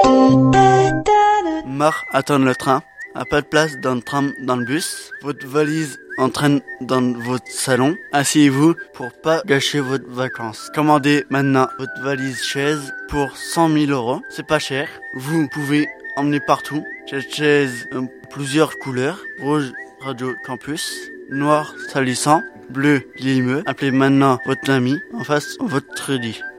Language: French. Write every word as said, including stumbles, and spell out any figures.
Marre attendre le train. À pas de place dans le tram, dans le bus. Votre valise entraîne dans votre salon. Asseyez-vous pour pas gâcher votre vacances. Commandez maintenant votre valise chaise pour cent mille euros. C'est pas cher. Vous pouvez emmener partout. Cette chaise euh, plusieurs couleurs. Rouge, Radio Campus. Noir, salissant. Bleu, limeux. Appelez maintenant votre ami en face de votre lit.